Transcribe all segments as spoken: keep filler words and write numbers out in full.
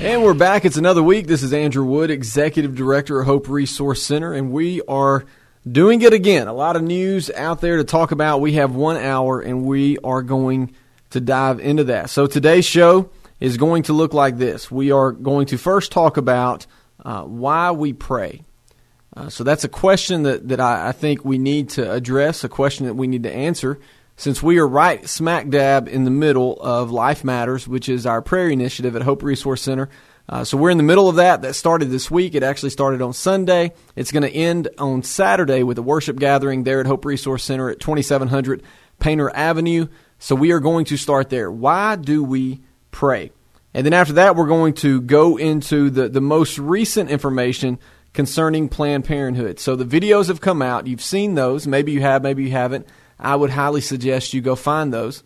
And we're back. It's another week. This is Andrew Wood, Executive Director of Hope Resource Center, and we are doing it again. A lot of news out there to talk about. We have one hour, and we are going to dive into that. So today's show is going to look like this. We are going to first talk about uh, why we pray. Uh, so that's a question that, that I, I think we need to address, a question that we need to answer, since we are right smack dab in the middle of Life Matters, which is our prayer initiative at Hope Resource Center. Uh, so we're in the middle of that. That started this week. It actually started on Sunday. It's going to end on Saturday with a worship gathering there at Hope Resource Center at twenty-seven hundred Painter Avenue. So we are going to start there. Why do we pray? And then after that, we're going to go into the, the most recent information concerning Planned Parenthood. So the videos have come out. You've seen those. Maybe you have, maybe you haven't. I would highly suggest you go find those.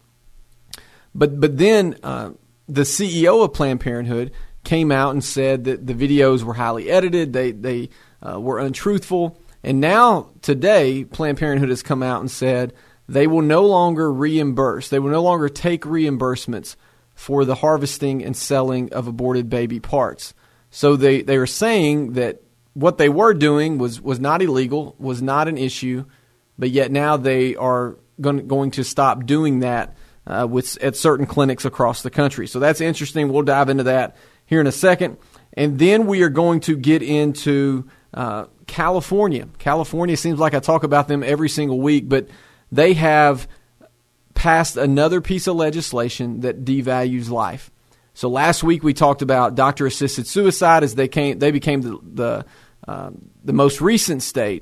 But but then uh, the C E O of Planned Parenthood came out and said that the videos were highly edited, they they uh, were untruthful. And now today, Planned Parenthood has come out and said they will no longer reimburse, they will no longer take reimbursements for the harvesting and selling of aborted baby parts. So they, they are saying that what they were doing was, was not illegal, was not an issue, but yet now they are going, going to stop doing that uh, with at certain clinics across the country. So that's interesting. We'll dive into that here in a second. And then we are going to get into uh, California. California seems like I talk about them every single week, but they have passed another piece of legislation that devalues life. So last week we talked about doctor-assisted suicide as they came. They became the the, uh, the most recent state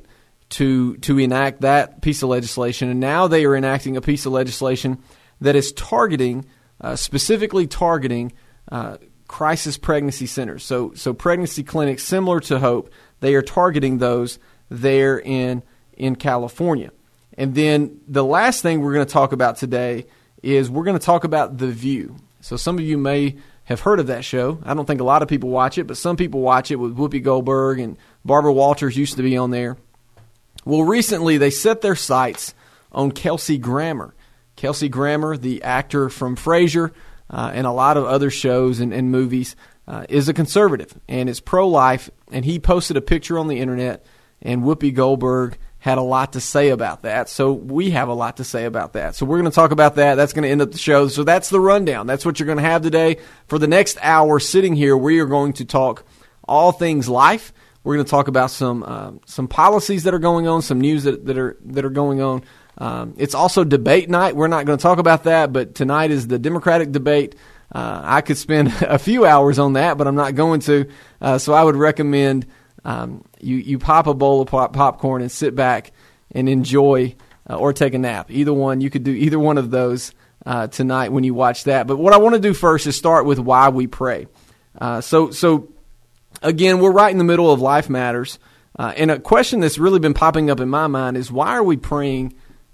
to to enact that piece of legislation, and now they are enacting a piece of legislation that is targeting, uh, specifically targeting uh, crisis pregnancy centers. So so pregnancy clinics similar to Hope, they are targeting those there in in California. And then the last thing we're going to talk about today is we're going to talk about The View. So some of you may have heard of that show. I don't think a lot of people watch it, but some people watch it with Whoopi Goldberg, and Barbara Walters used to be on there. Well, recently they set their sights on Kelsey Grammer. Kelsey Grammer, the actor from Frasier uh, and a lot of other shows and, and movies, uh, is a conservative and is pro-life. And he posted a picture on the internet, and Whoopi Goldberg had a lot to say about that. So we have a lot to say about that. So we're going to talk about that. That's going to end up the show. So that's the rundown. That's what you're going to have today. For the next hour sitting here, we are going to talk all things life. We're going to talk about some uh, some policies that are going on, some news that, that are that are going on. Um, it's also debate night. We're not going to talk about that, but tonight is the Democratic debate. Uh, I could spend a few hours on that, but I'm not going to. Uh, so I would recommend um, you you pop a bowl of pop- popcorn and sit back and enjoy, uh, or take a nap. Either one, you could do either one of those uh, tonight when you watch that. But what I want to do first is start with why we pray. Uh, so so. Again, we're right in the middle of Life Matters, uh, and a question that's really been popping up in my mind is, why are we praying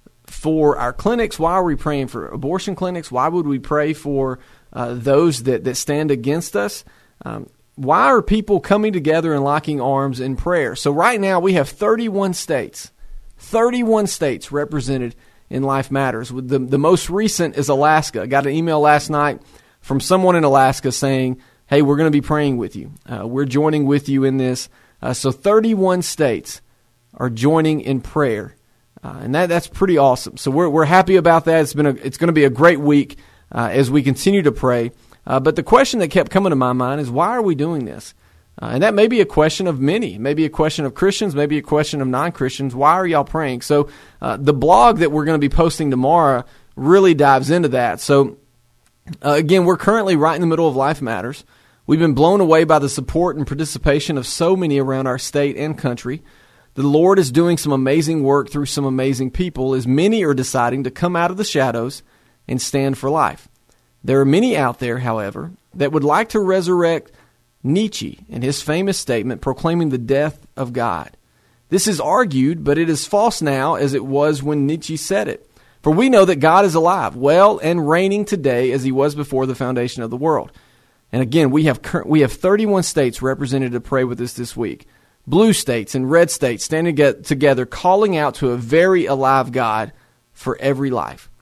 for our clinics? Why are we praying for abortion clinics? Why would we pray for uh, those that, that stand against us? Um, why are people coming together and locking arms in prayer? So right now we have thirty-one states, thirty-one states represented in Life Matters. The, the most recent is Alaska. I got an email last night from someone in Alaska saying, hey, we're going to be praying with you. Uh, we're joining with you in this. Uh, so thirty-one states are joining in prayer, uh, and that that's pretty awesome. So we're we're happy about that. It's been a, it's going to be a great week uh, as we continue to pray. Uh, but the question that kept coming to my mind is, why are we doing this? Uh, and that may be a question of many, maybe a question of Christians, maybe a question of non-Christians. Why are y'all praying? So uh, the blog that we're going to be posting tomorrow really dives into that. So uh, again, we're currently right in the middle of Life Matters. We've been blown away by the support and participation of so many around our state and country. The Lord is doing some amazing work through some amazing people, as many are deciding to come out of the shadows and stand for life. There are many out there, however, that would like to resurrect Nietzsche and his famous statement proclaiming the death of God. This is argued, but it is false now as it was when Nietzsche said it. For we know that God is alive, well, and reigning today as he was before the foundation of the world. And again, we have we have thirty-one states represented to pray with us this week. Blue states and red states standing together calling out to a very alive God for every life.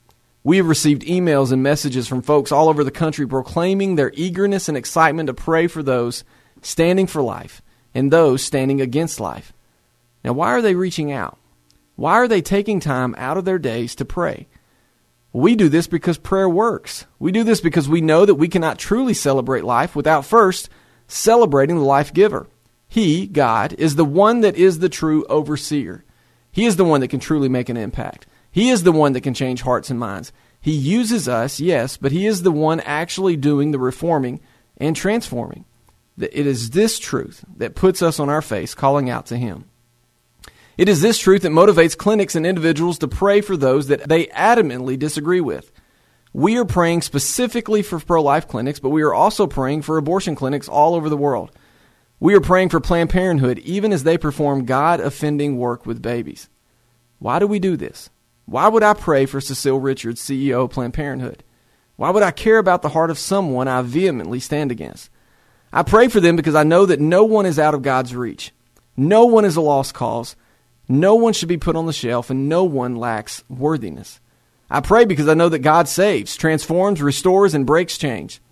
We have received emails and messages from folks all over the country proclaiming their eagerness and excitement to pray for those standing for life and those standing against life. Now, why are they reaching out? Why are they taking time out of their days to pray? We do this because prayer works. We do this because we know that we cannot truly celebrate life without first celebrating the life giver. He, God, is the one that is the true overseer. He is the one that can truly make an impact. He is the one that can change hearts and minds. He uses us, yes, but he is the one actually doing the reforming and transforming. It is this truth that puts us on our face calling out to him. It is this truth that motivates clinics and individuals to pray for those that they adamantly disagree with. We are praying specifically for pro-life clinics, but we are also praying for abortion clinics all over the world. We are praying for Planned Parenthood, even as they perform God-offending work with babies. Why do we do this? Why would I pray for Cecile Richards, C E O of Planned Parenthood? Why would I care about the heart of someone I vehemently stand against? I pray for them because I know that no one is out of God's reach. No one is a lost cause. No one should be put on the shelf, and no one lacks worthiness. I pray because I know that God saves, transforms, restores, and breaks chains.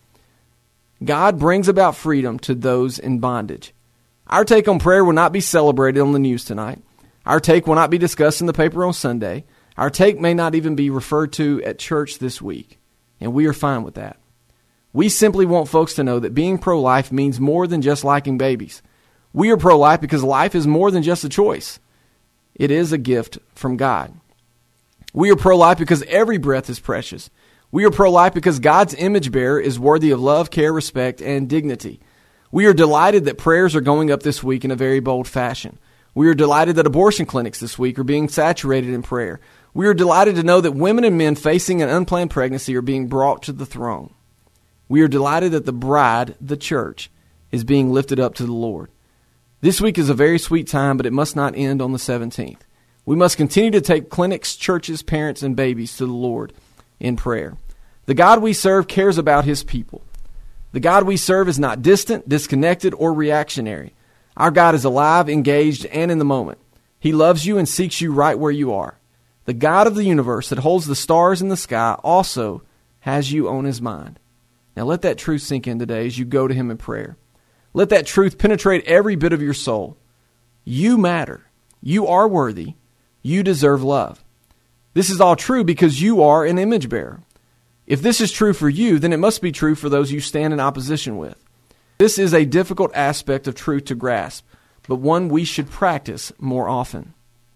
God brings about freedom to those in bondage. Our take on prayer will not be celebrated on the news tonight. Our take will not be discussed in the paper on Sunday. Our take may not even be referred to at church this week, and we are fine with that. We simply want folks to know that being pro-life means more than just liking babies. We are pro-life because life is more than just a choice. It is a gift from God. We are pro-life because every breath is precious. We are pro-life because God's image bearer is worthy of love, care, respect, and dignity. We are delighted that prayers are going up this week in a very bold fashion. We are delighted that abortion clinics this week are being saturated in prayer. We are delighted to know that women and men facing an unplanned pregnancy are being brought to the throne. We are delighted that the bride, the church, is being lifted up to the Lord. This week is a very sweet time, but it must not end on the seventeenth. We must continue to take clinics, churches, parents, and babies to the Lord in prayer. The God we serve cares about his people. The God we serve is not distant, disconnected, or reactionary. Our God is alive, engaged, and in the moment. He loves you and seeks you right where you are. The God of the universe that holds the stars in the sky also has you on his mind. Now let that truth sink in today as you go to him in prayer. Let that truth penetrate every bit of your soul. You matter. You are worthy. You deserve love. This is all true because you are an image bearer. If this is true for you, then it must be true for those you stand in opposition with. This is a difficult aspect of truth to grasp, but one we should practice more often.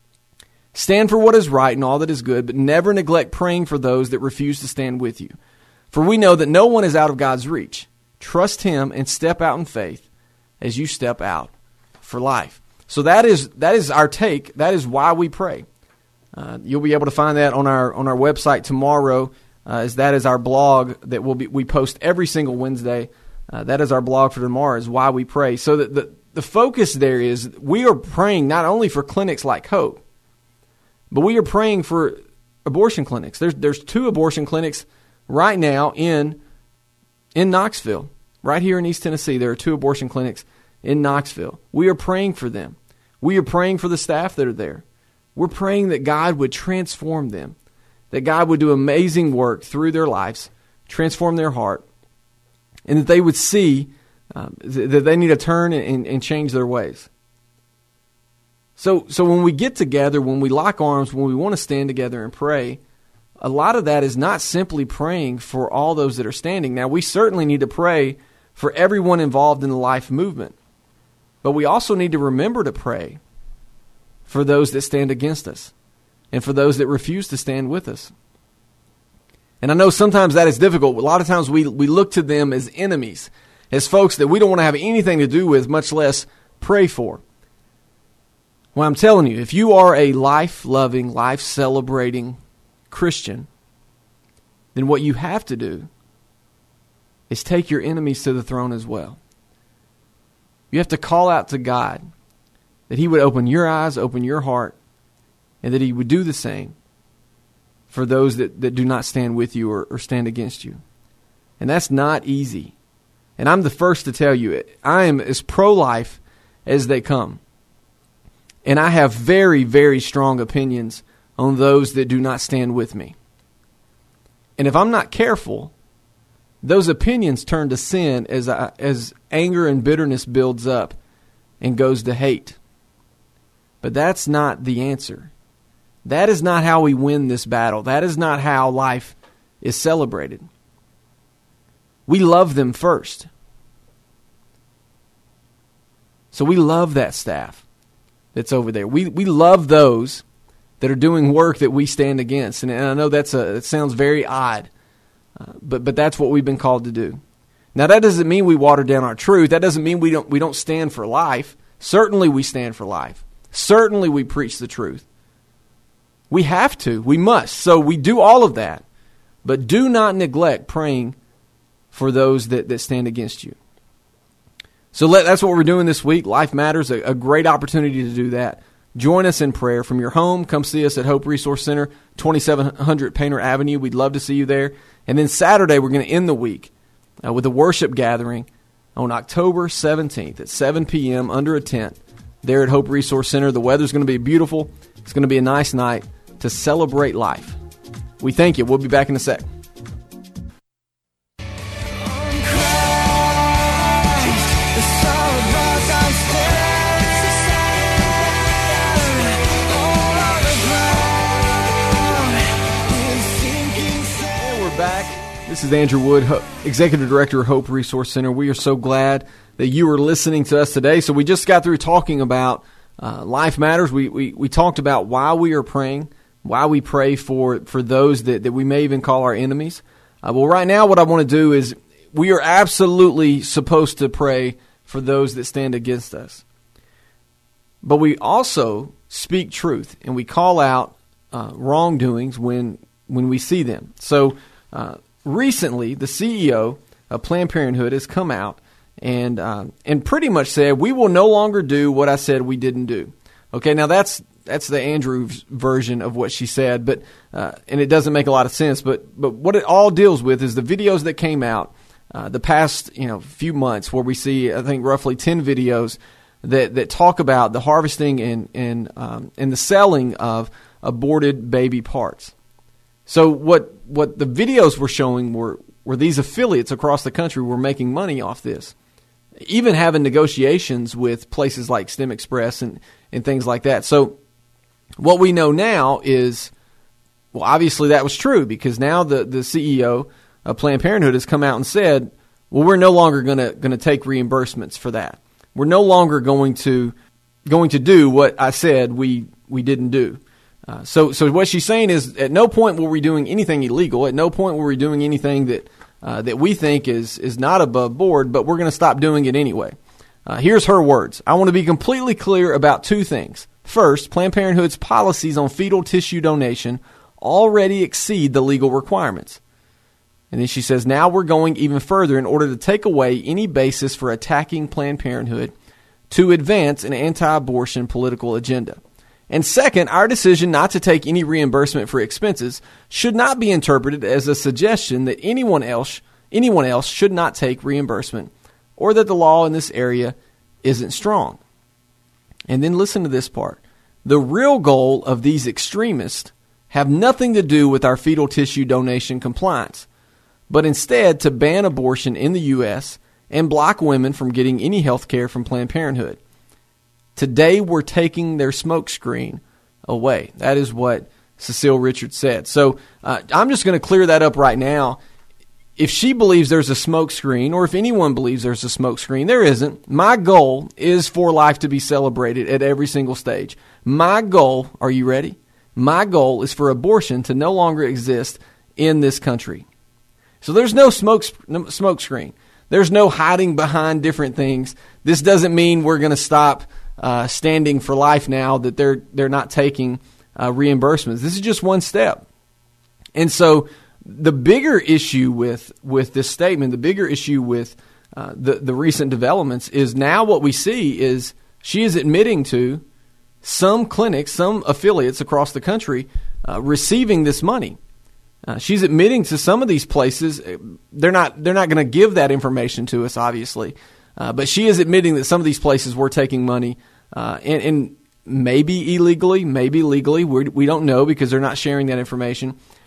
Stand for what is right and all that is good, but never neglect praying for those that refuse to stand with you. For we know that no one is out of God's reach. Trust him and step out in faith as you step out for life. So that is that is our take. That is why we pray. Uh, you'll be able to find that on our on our website tomorrow, uh, as that is our blog that we'll be, we post every single Wednesday. Uh, that is our blog for tomorrow, is why we pray. So that the, the focus there is we are praying not only for clinics like Hope, but we are praying for abortion clinics. There's there's two abortion clinics right now in in Knoxville. Right here in East Tennessee, there are two abortion clinics in Knoxville. We are praying for them. We are praying for the staff that are there. We're praying that God would transform them, that God would do amazing work through their lives, transform their heart, and that they would see um, th- that they need to turn and, and change their ways. So, so when we get together, when we lock arms, when we want to stand together and pray, a lot of that is not simply praying for all those that are standing. Now, we certainly need to pray for everyone involved in the life movement. But we also need to remember to pray for those that stand against us and for those that refuse to stand with us. And I know sometimes that is difficult. A lot of times we, we look to them as enemies, as folks that we don't want to have anything to do with, much less pray for. Well, I'm telling you, if you are a life-loving, life-celebrating Christian, then what you have to do is take your enemies to the throne as well. You have to call out to God that he would open your eyes, open your heart, and that he would do the same for those that, that do not stand with you or, or stand against you. And that's not easy. And I'm the first to tell you, I am as pro-life as they come. And I have very, very strong opinions on those that do not stand with me. And if I'm not careful, those opinions turn to sin as I, as anger and bitterness builds up and goes to hate. But that's not the answer. That is not how we win this battle. That is not how life is celebrated. We love them first. So we love that staff that's over there. We we love those that are doing work that we stand against. And, and I know that's a it sounds very odd, uh, but but that's what we've been called to do. Now that doesn't mean we water down our truth. That doesn't mean we don't we don't stand for life. Certainly we stand for life. Certainly we preach the truth. We have to. We must. So we do all of that. But do not neglect praying for those that, that stand against you. So let, that's what we're doing this week. Life Matters, a, a great opportunity to do that. Join us in prayer from your home. Come see us at Hope Resource Center, twenty-seven hundred Painter Avenue. We'd love to see you there. And then Saturday, we're going to end the week uh, with a worship gathering on October seventeenth at seven p.m. under a tent there at Hope Resource Center. The weather's going to be beautiful. It's going to be a nice night to celebrate life. We thank you. We'll be back in a sec. This is Andrew Wood, Executive Director of Hope Resource Center. We are so glad that you are listening to us today. So we just got through talking about uh, Life Matters. We, we we talked about why we are praying, why we pray for, for those that, that we may even call our enemies. Uh, well, right now what I want to do is we are absolutely supposed to pray for those that stand against us. But we also speak truth, and we call out uh, wrongdoings when when we see them. So uh recently, the C E O of Planned Parenthood has come out and uh, and pretty much said, we will no longer do what I said we didn't do. Okay, now that's that's the Andrew version of what she said, but uh, and it doesn't make a lot of sense. But but what it all deals with is the videos that came out uh, the past you know few months, where we see I think roughly ten videos that that talk about the harvesting and and um, and the selling of aborted baby parts. So what what the videos were showing were, were these affiliates across the country were making money off this, even having negotiations with places like STEM Express and, and things like that. So what we know now is, well, obviously that was true, because now the, the C E O of Planned Parenthood has come out and said, well, we're no longer going to going to take reimbursements for that. We're no longer going to going to do what I said we we didn't do. Uh, so, so what she's saying is, at no point were we doing anything illegal. At no point were we doing anything that uh, that we think is is not above board. But we're going to stop doing it anyway. Uh, here's her words. I want to be completely clear about two things. First, Planned Parenthood's policies on fetal tissue donation already exceed the legal requirements. And then she says, now we're going even further in order to take away any basis for attacking Planned Parenthood to advance an anti-abortion political agenda. And second, our decision not to take any reimbursement for expenses should not be interpreted as a suggestion that anyone else anyone else should not take reimbursement, or that the law in this area isn't strong. And then listen to this part. The real goal of these extremists have nothing to do with our fetal tissue donation compliance, but instead to ban abortion in the U S and block women from getting any health care from Planned Parenthood. Today, we're taking their smokescreen away. That is what Cecile Richards said. So uh, I'm just going to clear that up right now. If she believes there's a smokescreen, or if anyone believes there's a smokescreen, there isn't. My goal is for life to be celebrated at every single stage. My goal, are you ready? My goal is for abortion to no longer exist in this country. So there's no smoke no smoke screen. There's no hiding behind different things. This doesn't mean we're going to stop uh, standing for life now that they're they're not taking uh, reimbursements. This is just one step. And so the bigger issue with with this statement, the bigger issue with uh, the the recent developments is now what we see is she is admitting to some clinics, some affiliates across the country uh, receiving this money. Uh, she's admitting to some of these places they're not they're not going to give that information to us, obviously, uh, but she is admitting that some of these places were taking money, uh, and, and maybe illegally, maybe legally. We're, we don't know because they're not sharing that information.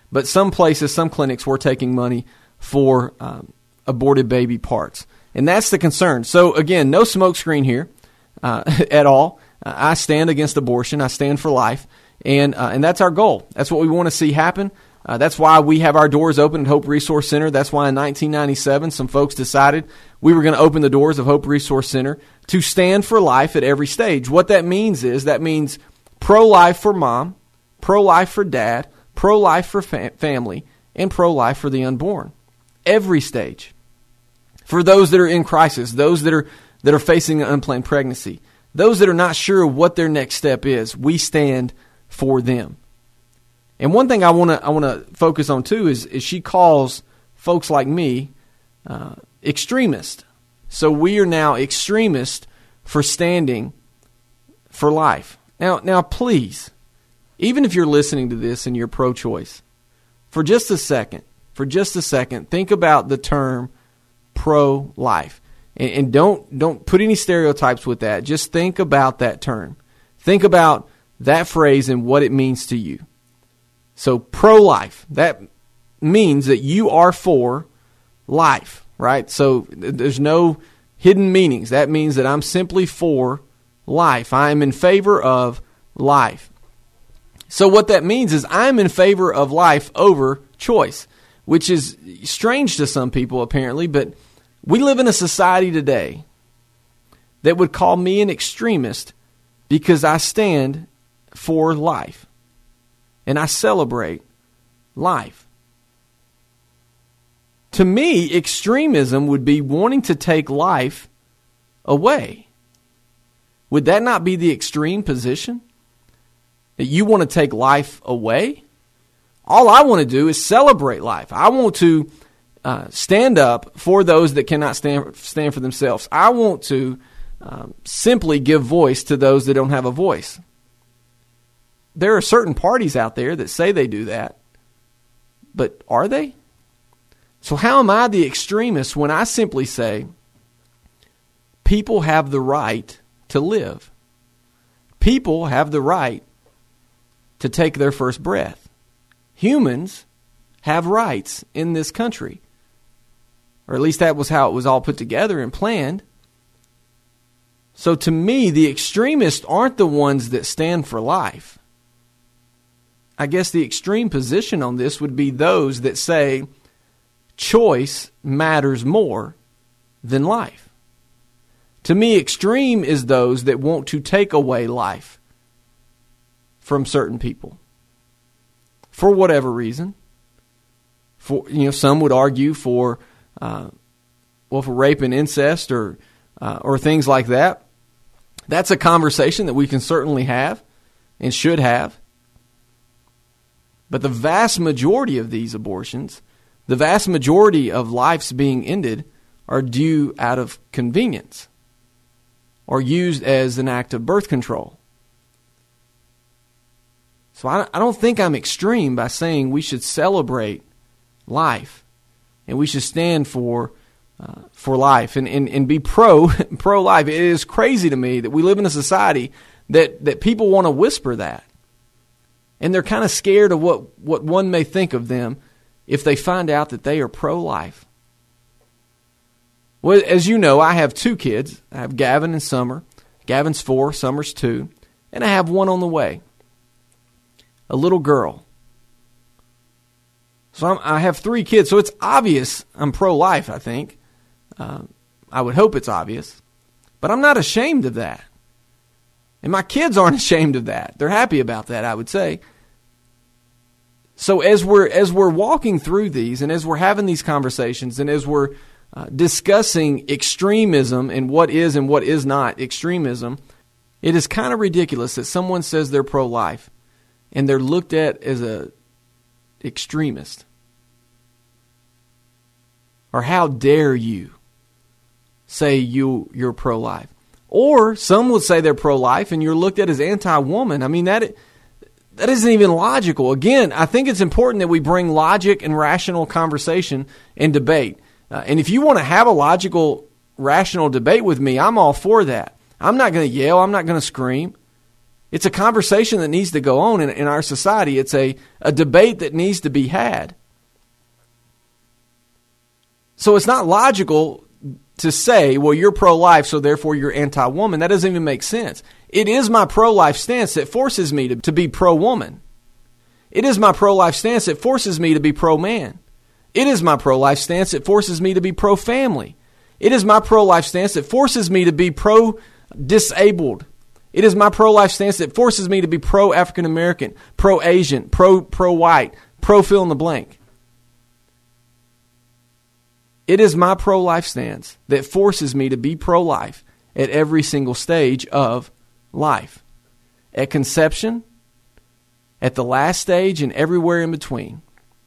But some places, some clinics were taking money for um, aborted baby parts. And that's the concern. So, again, no smokescreen here uh, at all. Uh, I stand against abortion. I stand for life. And uh, and that's our goal. That's what we want to see happen. Uh, that's why we have our doors open at Hope Resource Center. That's why in nineteen ninety-seven, some folks decided we were going to open the doors of Hope Resource Center to stand for life at every stage. What that means is that means pro-life for mom, pro-life for dad, pro-life for fa- family, and pro-life for the unborn. Every stage. For those that are in crisis, those that are that are facing an unplanned pregnancy, those that are not sure what their next step is, we stand for them. And one thing I want to I want to focus on too is, is she calls folks like me uh, extremists. So we are now extremists for standing for life. Now, now, please, even if you're listening to this and you're pro-choice, for just a second, for just a second, think about the term pro-life, and, and don't don't put any stereotypes with that. Just think about that term. Think about that phrase and what it means to you. So pro-life, that means that you are for life, right? So there's no hidden meanings. That means that I'm simply for life. I am in favor of life. So what that means is I'm in favor of life over choice, which is strange to some people apparently, but we live in a society today that would call me an extremist because I stand for life. And I celebrate life. To me, extremism would be wanting to take life away. Would that not be the extreme position? That you want to take life away? All I want to do is celebrate life. I want to uh, stand up for those that cannot stand, stand for themselves. I want to um, simply give voice to those that don't have a voice. There are certain parties out there that say they do that, but are they? So how am I the extremist when I simply say people have the right to live? People have the right to take their first breath. Humans have rights in this country, or at least that was how it was all put together and planned. So to me, the extremists aren't the ones that stand for life. I guess the extreme position on this would be those that say choice matters more than life. To me, extreme is those that want to take away life from certain people for whatever reason. For you know, some would argue for uh, well, for rape and incest or uh, or things like that. That's a conversation that we can certainly have and should have. But the vast majority of these abortions, the vast majority of lives being ended, are due out of convenience or used as an act of birth control. So I, I don't think I'm extreme by saying we should celebrate life and we should stand for uh, for life and, and, and be pro pro life. It is crazy to me that we live in a society that, that people want to whisper that. And they're kind of scared of what, what one may think of them if they find out that they are pro-life. Well, as you know, I have two kids. I have Gavin and Summer. Gavin's four, Summer's two. And I have one on the way, a little girl. So I'm, I have three kids. So it's obvious I'm pro-life, I think. Uh, I would hope it's obvious. But I'm not ashamed of that. And my kids aren't ashamed of that. They're happy about that, I would say. So as we're as we're walking through these, and as we're having these conversations, and as we're uh, discussing extremism and what is and what is not extremism, it is kind of ridiculous that someone says they're pro-life and they're looked at as a extremist. Or how dare you say you you're pro-life? Or some would say they're pro-life and you're looked at as anti-woman. I mean, that that isn't even logical. Again, I think it's important that we bring logic and rational conversation and debate. Uh, and if you want to have a logical, rational debate with me, I'm all for that. I'm not going to yell. I'm not going to scream. It's a conversation that needs to go on in, in our society. It's a, a debate that needs to be had. So it's not logical to say, well, you're pro-life, so therefore you're anti-woman. That doesn't even make sense. It is my pro-life stance that forces me to, to be pro-woman. It is my pro-life stance that forces me to be pro-man. It is my pro-life stance that forces me to be pro-family. It is my pro-life stance that forces me to be pro-disabled. It is my pro-life stance that forces me to be pro-African-American, pro-Asian, pro, pro-white, pro-fill-in-the-blank. It is my pro-life stance that forces me to be pro-life at every single stage of life. At conception, at the last stage, and everywhere in between.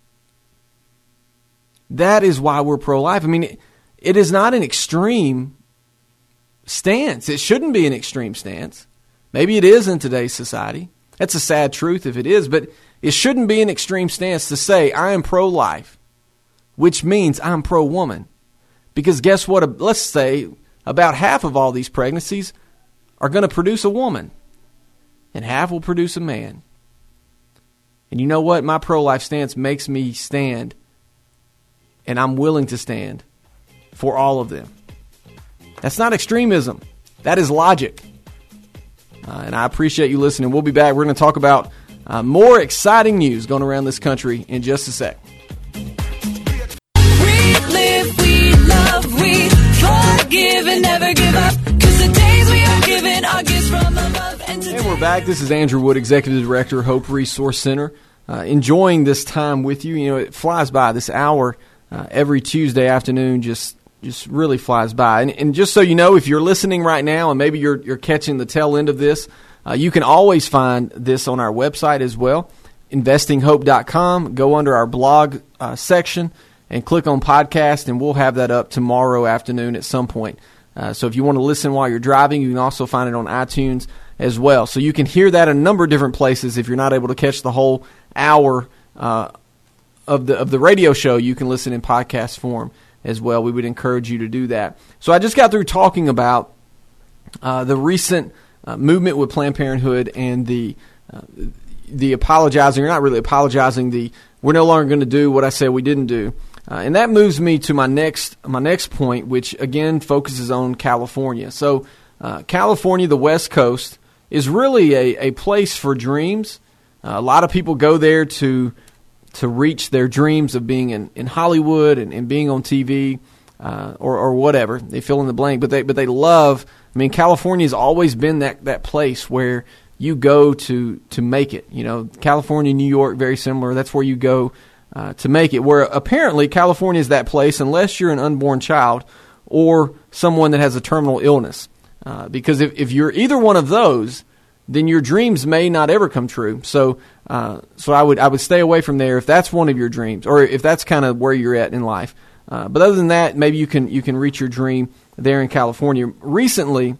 That is why we're pro-life. I mean, it, it is not an extreme stance. It shouldn't be an extreme stance. Maybe it is in today's society. That's a sad truth if it is, but it shouldn't be an extreme stance to say, I am pro-life, which means I'm pro-woman. Because guess what? Let's say about half of all these pregnancies are going to produce a woman, and half will produce a man. And you know what? My pro-life stance makes me stand, and I'm willing to stand for all of them. That's not extremism. That is logic. Uh, and I appreciate you listening. We'll be back. We're going to talk about uh, more exciting news going around this country in just a sec. We live, we love, we forgive and never give up. Because the days we are given are gifts from above. And, and we're back. This is Andrew Wood, Executive Director, Hope Resource Center. Uh, enjoying this time with you. You know, it flies by. This hour uh, every Tuesday afternoon just just really flies by. And, and just so you know, if you're listening right now and maybe you're you're catching the tail end of this, uh, you can always find this on our website as well, investing hope dot com. Go under our blog uh, section and click on podcast, and we'll have that up tomorrow afternoon at some point. Uh, so if you want to listen while you're driving, you can also find it on iTunes as well. So you can hear that in a number of different places. If you're not able to catch the whole hour uh, of the of the radio show, you can listen in podcast form as well. We would encourage you to do that. So I just got through talking about uh, the recent uh, movement with Planned Parenthood and the uh, the apologizing, or not really apologizing, the we're no longer going to do what I said we didn't do. Uh, and that moves me to my next my next point, which again focuses on California. So uh, California, the West Coast, is really a, a place for dreams. Uh, a lot of people go there to to reach their dreams of being in, in Hollywood and, and being on T V uh, or, or whatever. They fill in the blank, but they but they love. I mean, California has always been that, that place where you go to to make it. You know, California, New York, very similar. That's where you go uh, to make it. Where apparently California is that place unless you're an unborn child or someone that has a terminal illness. Uh, because if, if you're either one of those, then your dreams may not ever come true. So, uh, so I would I would stay away from there if that's one of your dreams, or if that's kind of where you're at in life. Uh, but other than that, maybe you can you can reach your dream there in California. Recently,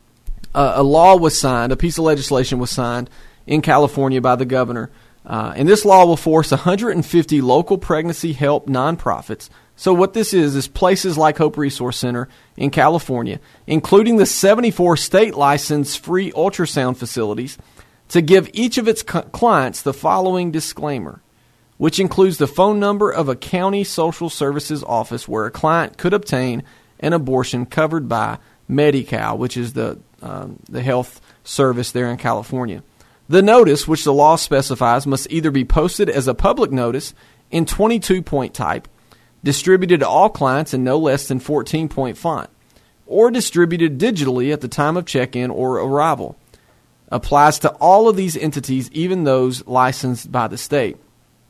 uh, a law was signed, a piece of legislation was signed in California by the governor, uh, and this law will force one hundred fifty local pregnancy help nonprofits. So what this is, is places like Hope Resource Center in California, including the seventy-four state-licensed free ultrasound facilities, to give each of its co- clients the following disclaimer, which includes the phone number of a county social services office where a client could obtain an abortion covered by Medi-Cal, which is the um, the health service there in California. The notice, which the law specifies, must either be posted as a public notice in twenty-two point type, distributed to all clients in no less than fourteen point font, or distributed digitally at the time of check-in or arrival. Applies to all of these entities, even those licensed by the state.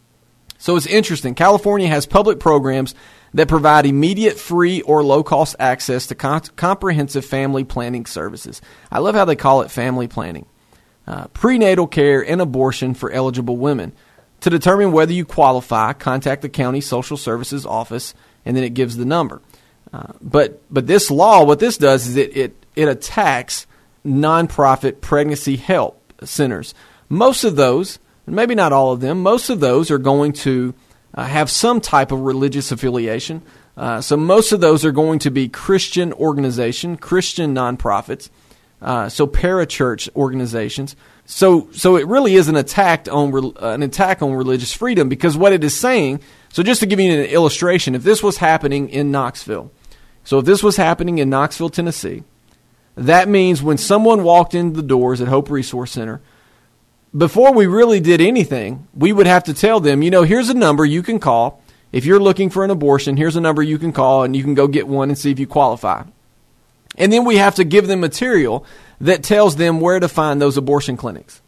So it's interesting. California has public programs that provide immediate, free, or low-cost access to com- comprehensive family planning services. I love how they call it family planning. Uh, prenatal care and abortion for eligible women. To determine whether you qualify, contact the county social services office, and then it gives the number. Uh, but but this law, what this does is it, it, it attacks nonprofit pregnancy help centers. Most of those, maybe not all of them, most of those are going to uh, have some type of religious affiliation. Uh, so most of those are going to be Christian organization, Christian nonprofits, uh, so parachurch organizations. So, so it really is an attack on uh, an attack on religious freedom, because what it is saying. So, just to give you an illustration, if this was happening in Knoxville, so if this was happening in Knoxville, Tennessee, that means when someone walked in the doors at Hope Resource Center, before we really did anything, we would have to tell them, you know, here's a number you can call. If you're looking for an abortion, here's a number you can call, and you can go get one and see if you qualify. And then we have to give them material that tells them where to find those abortion clinics.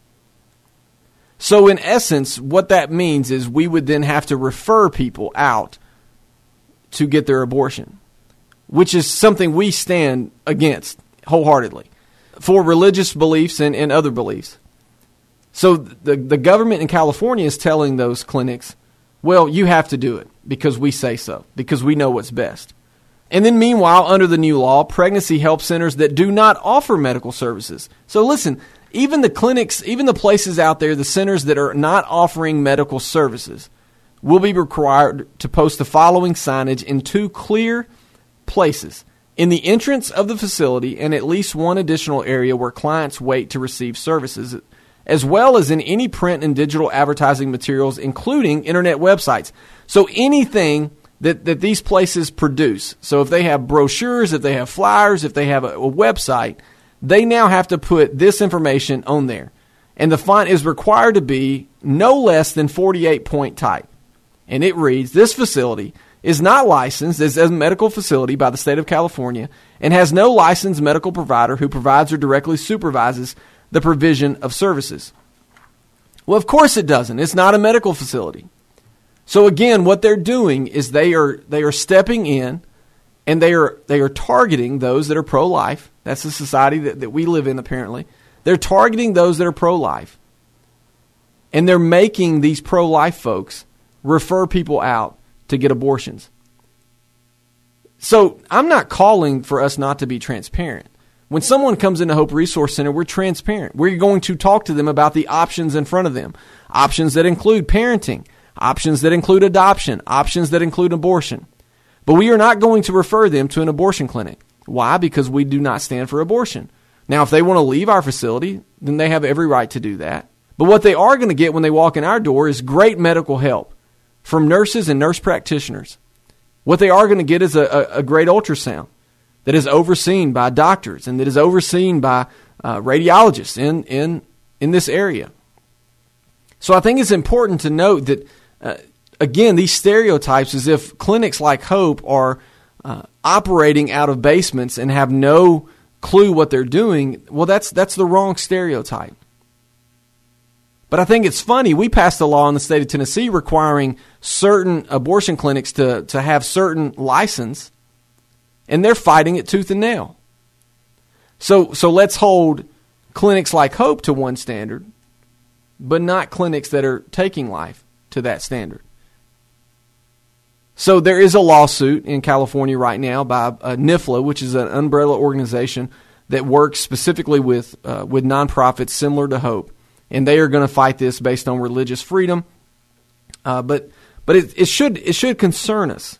So in essence, what that means is we would then have to refer people out to get their abortion, which is something we stand against wholeheartedly for religious beliefs and, and other beliefs. So the, the government in California is telling those clinics, well, you have to do it because we say so, because we know what's best. And then meanwhile, under the new law, pregnancy help centers that do not offer medical services. So listen, even the clinics, even the places out there, the centers that are not offering medical services, will be required to post the following signage in two clear places: in the entrance of the facility and at least one additional area where clients wait to receive services, as well as in any print and digital advertising materials, including internet websites. So anything that, that these places produce. So if they have brochures, if they have flyers, if they have a, a website, they now have to put this information on there. And the font is required to be no less than forty-eight point type. And it reads, this facility is not licensed as a medical facility by the state of California and has no licensed medical provider who provides or directly supervises the provision of services. Well, of course it doesn't. It's not a medical facility. So again, what they're doing is they are they are stepping in, and they are they are targeting those that are pro-life. That's the society that, that we live in, apparently. They're targeting those that are pro-life. And they're making these pro-life folks refer people out to get abortions. So I'm not calling for us not to be transparent. When someone comes into Hope Resource Center, we're transparent. We're going to talk to them about the options in front of them. Options that include parenting, options that include adoption, options that include abortion. But we are not going to refer them to an abortion clinic. Why? Because we do not stand for abortion. Now, if they want to leave our facility, then they have every right to do that. But what they are going to get when they walk in our door is great medical help from nurses and nurse practitioners. What they are going to get is a, a, a great ultrasound that is overseen by doctors and that is overseen by uh, radiologists in, in, in this area. So I think it's important to note that, uh, again, these stereotypes as if clinics like Hope are uh, operating out of basements and have no clue what they're doing, well, that's that's the wrong stereotype. But I think it's funny, we passed a law in the state of Tennessee requiring certain abortion clinics to, to have certain license, and they're fighting it tooth and nail. So so let's hold clinics like Hope to one standard, but not clinics that are taking life to that standard. So there is a lawsuit in California right now by uh, N I F L A, which is an umbrella organization that works specifically with uh, with nonprofits similar to Hope, and they are going to fight this based on religious freedom. Uh, but but it, it should it should concern us.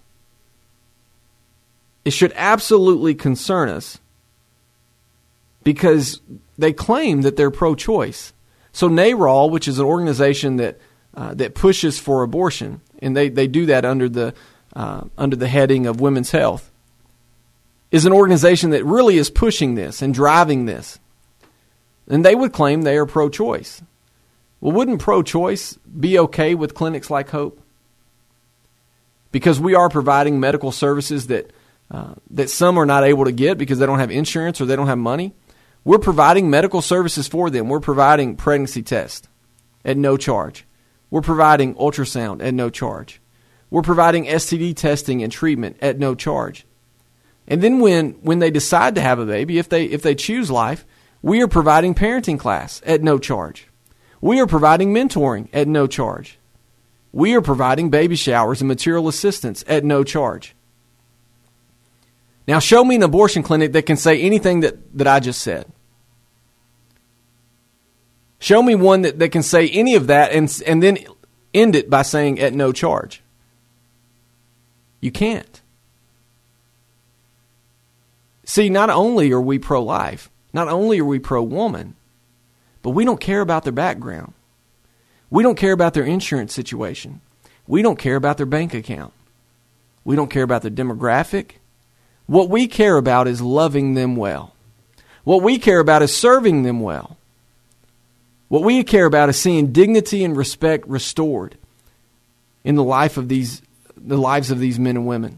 It should absolutely concern us because they claim that they're pro-choice. So NARAL, which is an organization that uh, that pushes for abortion, and they, they do that under the uh, under the heading of women's health, is an organization that really is pushing this and driving this. And they would claim they are pro-choice. Well, wouldn't pro-choice be okay with clinics like Hope? Because we are providing medical services that uh, that some are not able to get because they don't have insurance or they don't have money. We're providing medical services for them. We're providing pregnancy tests at no charge. We're providing ultrasound at no charge. We're providing S T D testing and treatment at no charge. And then when, when they decide to have a baby, if they if they choose life, we are providing parenting class at no charge. We are providing mentoring at no charge. We are providing baby showers and material assistance at no charge. Now show me an abortion clinic that can say anything that, that I just said. Show me one that, that can say any of that and and then end it by saying at no charge. You can't. See, not only are we pro-life, not only are we pro-woman, but we don't care about their background. We don't care about their insurance situation. We don't care about their bank account. We don't care about their demographic. What we care about is loving them well. What we care about is serving them well. What we care about is seeing dignity and respect restored in the life of these, the lives of these men and women.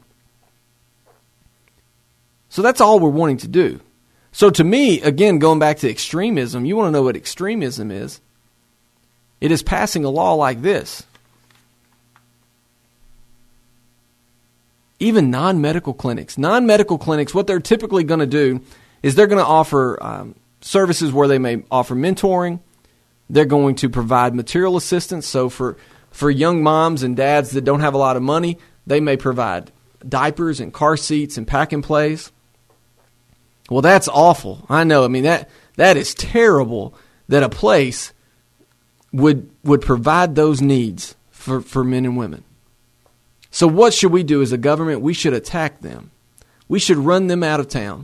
So that's all we're wanting to do. So to me, again, going back to extremism, you want to know what extremism is? It is passing a law like this. Even non-medical clinics. Non-medical clinics, what they're typically going to do is they're going to offer um, services where they may offer mentoring. They're going to provide material assistance. So for, for young moms and dads that don't have a lot of money, they may provide diapers and car seats and pack and plays. Well, that's awful. I know. I mean, that that is terrible that a place would would provide those needs for, for men and women. So what should we do as a government? We should attack them. We should run them out of town.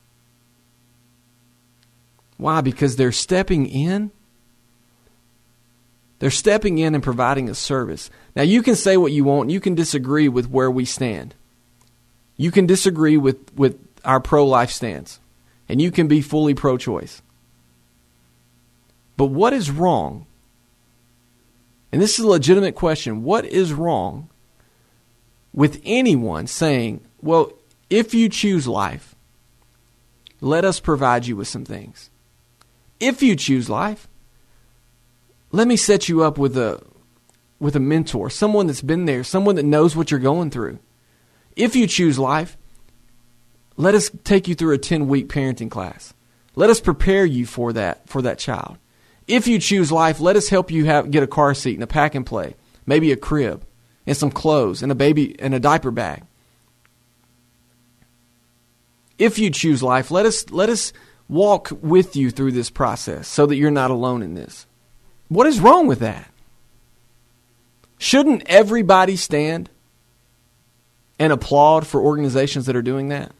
Why? Because they're stepping in. They're stepping in and providing a service. Now, you can say what you want. You can disagree with where we stand. You can disagree with, with our pro-life stance. And you can be fully pro-choice. But what is wrong? And this is a legitimate question. What is wrong with anyone saying, well, if you choose life, let us provide you with some things. If you choose life, let me set you up with a with a mentor, someone that's been there, someone that knows what you're going through. If you choose life, let us take you through a ten-week parenting class. Let us prepare you for that for that child. If you choose life, let us help you have get a car seat and a pack and play, maybe a crib and some clothes and a baby and a diaper bag. If you choose life, let us let us walk with you through this process so that you're not alone in this. What is wrong with that? Shouldn't everybody stand and applaud for organizations that are doing that?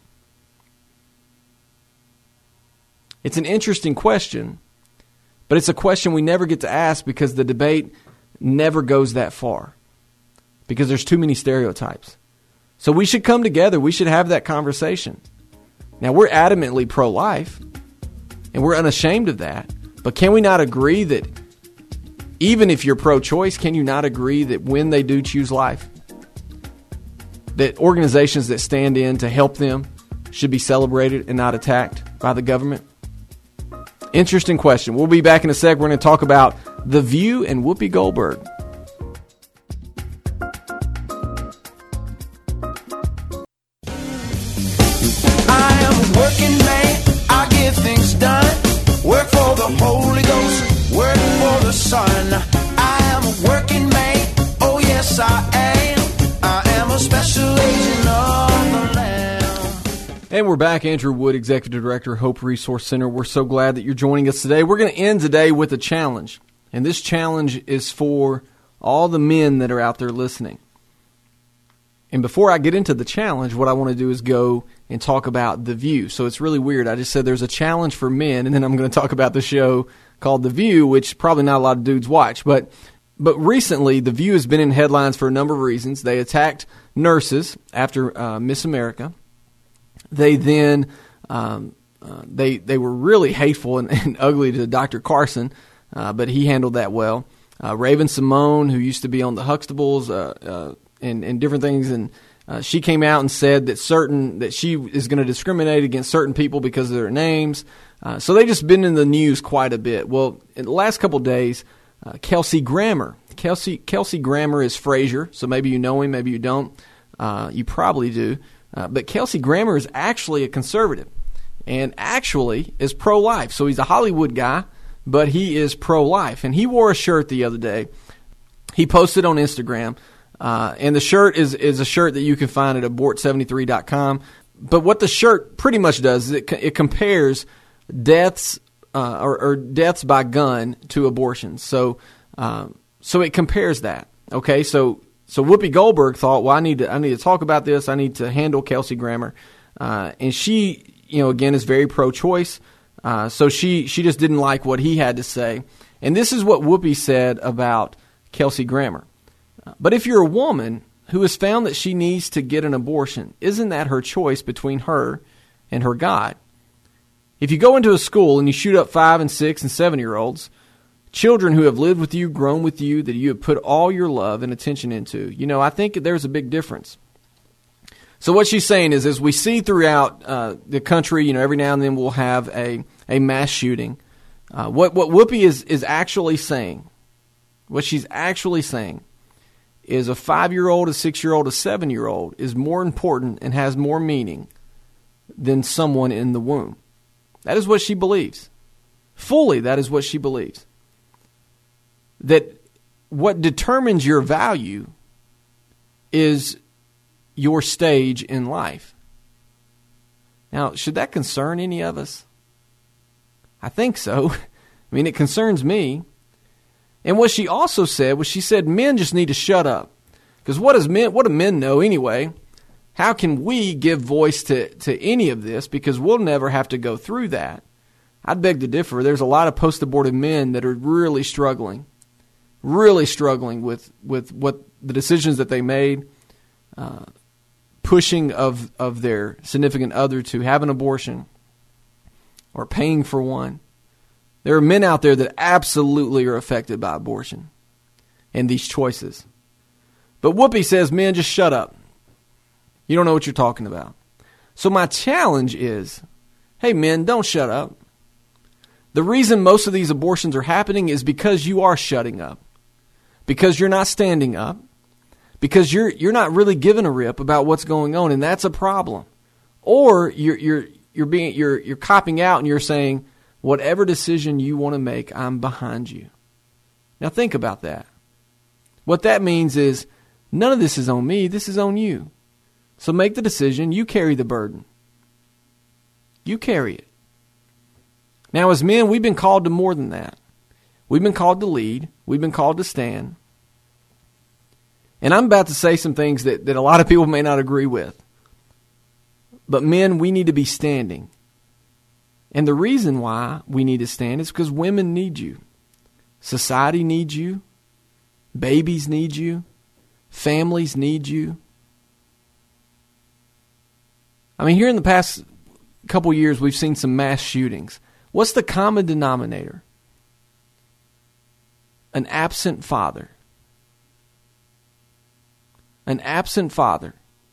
It's an interesting question, but it's a question we never get to ask because the debate never goes that far because there's too many stereotypes. So we should come together. We should have that conversation. Now, we're adamantly pro-life, and we're unashamed of that, but can we not agree that even if you're pro-choice, can you not agree that when they do choose life, that organizations that stand in to help them should be celebrated and not attacked by the government? Interesting question. We'll be back in a sec. We're going to talk about The View and Whoopi Goldberg. I am a working man. I get things done. Work for the Holy Ghost. Work for the Son. I am a working man. Oh, yes, I am. I am a special agent of the Lamb. And we're back. Andrew Wood, Executive Director, Hope Resource Center. We're so glad that you're joining us today. We're going to end today with a challenge. And this challenge is for all the men that are out there listening. And before I get into the challenge, what I want to do is go and talk about The View. So it's really weird. I just said there's a challenge for men, and then I'm going to talk about the show called The View, which probably not a lot of dudes watch. But but recently, The View has been in headlines for a number of reasons. They attacked nurses after uh, Miss America. They then um, uh, they they were really hateful and, and ugly to Doctor Carson, uh, but he handled that well. Uh, Raven Simone, who used to be on the Huxtables, uh, uh, and, and different things, and uh, she came out and said that certain that she is going to discriminate against certain people because of their names. Uh, so they just been in the news quite a bit. Well, in the last couple of days, uh, Kelsey Grammer, Kelsey Kelsey Grammer is Frasier, so maybe you know him, maybe you don't. Uh, you probably do. Uh, but Kelsey Grammer is actually a conservative and actually is pro-life. So he's a Hollywood guy, but he is pro-life. And he wore a shirt the other day. He posted on Instagram. Uh, and the shirt is, is a shirt that you can find at abort seventy-three dot com. But what the shirt pretty much does is it, it compares deaths uh, or, or deaths by gun to abortions. So um, so it compares that. Okay, so so Whoopi Goldberg thought, well, I need to I need to talk about this. I need to handle Kelsey Grammer, uh, and she, you know, again is very pro-choice. Uh, so she, she just didn't like what he had to say. And this is what Whoopi said about Kelsey Grammer. But if you're a woman who has found that she needs to get an abortion, isn't that her choice between her and her God? If you go into a school and you shoot up five and six and seven-year-olds, children who have lived with you, grown with you, that you have put all your love and attention into, you know, I think there's a big difference. So what she's saying is, as we see throughout uh, the country, you know, every now and then we'll have a, a mass shooting. Uh, what what Whoopi is, is actually saying, what she's actually saying is a five-year-old, a six-year-old, a seven-year-old is more important and has more meaning than someone in the womb. That is what she believes. Fully, that is what she believes. That what determines your value is your stage in life. Now, should that concern any of us? I think so. I mean, it concerns me. And what she also said was, she said men just need to shut up. Because what does men, what do men know anyway? How can we give voice to, to any of this? Because we'll never have to go through that. I'd beg to differ. There's a lot of post-abortive men that are really struggling. Really struggling with, with what the decisions that they made. Uh, pushing of, of their significant other to have an abortion or paying for one. There are men out there that absolutely are affected by abortion and these choices. But Whoopi says, men, just shut up. You don't know what you're talking about. So my challenge is, hey, men, don't shut up. The reason most of these abortions are happening is because you are shutting up. Because you're not standing up. Because you're you're not really giving a rip about what's going on, and that's a problem. Or you're you're you're being you're you're copping out and you're saying, whatever decision you want to make, I'm behind you. Now think about that. What that means is, none of this is on me, this is on you. So make the decision, you carry the burden. You carry it. Now as men, we've been called to more than that. We've been called to lead, we've been called to stand. And I'm about to say some things that, that a lot of people may not agree with. But men, we need to be standing. And the reason why we need to stand is because women need you. Society needs you. Babies need you. Families need you. I mean, here in the past couple years, we've seen some mass shootings. What's the common denominator? An absent father. An absent father.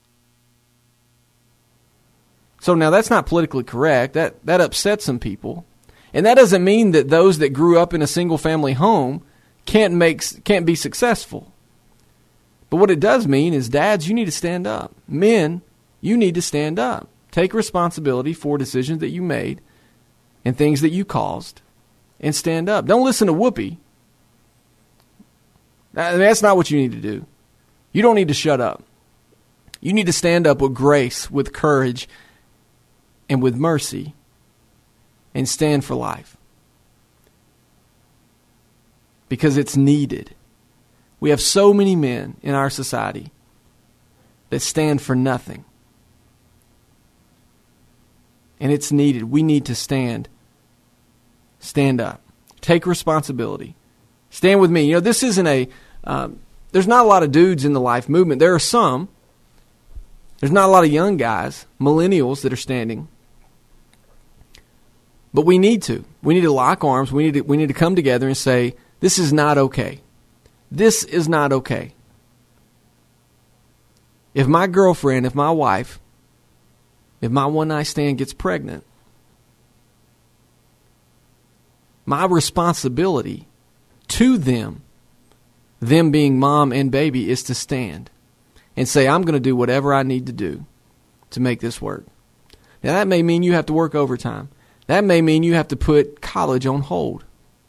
So now that's not politically correct. That that upsets some people. And that doesn't mean that those that grew up in a single family home can't make can't be successful. But what it does mean is, dads, you need to stand up. Men, you need to stand up. Take responsibility for decisions that you made and things that you caused, and stand up. Don't listen to Whoopi. That's not what you need to do. You don't need to shut up. You need to stand up with grace, with courage, and with mercy, and stand for life. Because it's needed. We have so many men in our society that stand for nothing. And it's needed. We need to stand. Stand up. Take responsibility. Stand with me. You know, this isn't a... Um, there's not a lot of dudes in the life movement. There are some. There's not a lot of young guys, millennials, that are standing. But we need to. We need to lock arms. We need to, we need to come together and say, this is not okay. This is not okay. If my girlfriend, if my wife, if my one-night stand gets pregnant, my responsibility to them, them being mom and baby, is to stand and say, I'm going to do whatever I need to do to make this work. Now, that may mean you have to work overtime. That may mean you have to put college on hold.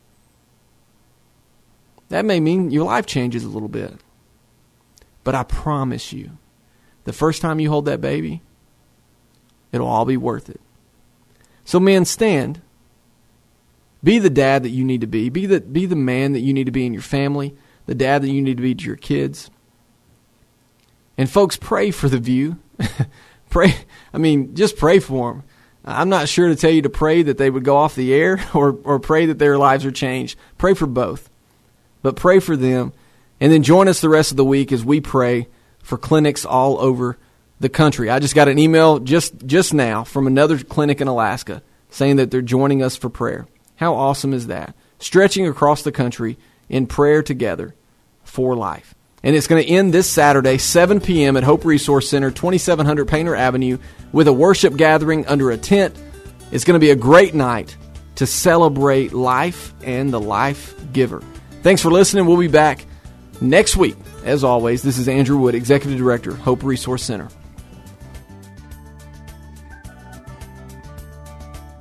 That may mean your life changes a little bit. But I promise you, the first time you hold that baby, it'll all be worth it. So men, stand. Be the dad that you need to be. Be the, be the man that you need to be in your family. The dad that you need to be to your kids. And folks, pray for the View. Pray. I mean, just pray for them. I'm not sure to tell you to pray that they would go off the air or, or pray that their lives are changed. Pray for both. But pray for them. And then join us the rest of the week as we pray for clinics all over the country. I just got an email just, just now from another clinic in Alaska saying that they're joining us for prayer. How awesome is that? Stretching across the country in prayer together for life. And it's going to end this Saturday, seven p.m. at Hope Resource Center, twenty-seven hundred Painter Avenue, with a worship gathering under a tent. It's going to be a great night to celebrate life and the life giver. Thanks for listening. We'll be back next week. As always, this is Andrew Wood, Executive Director, Hope Resource Center.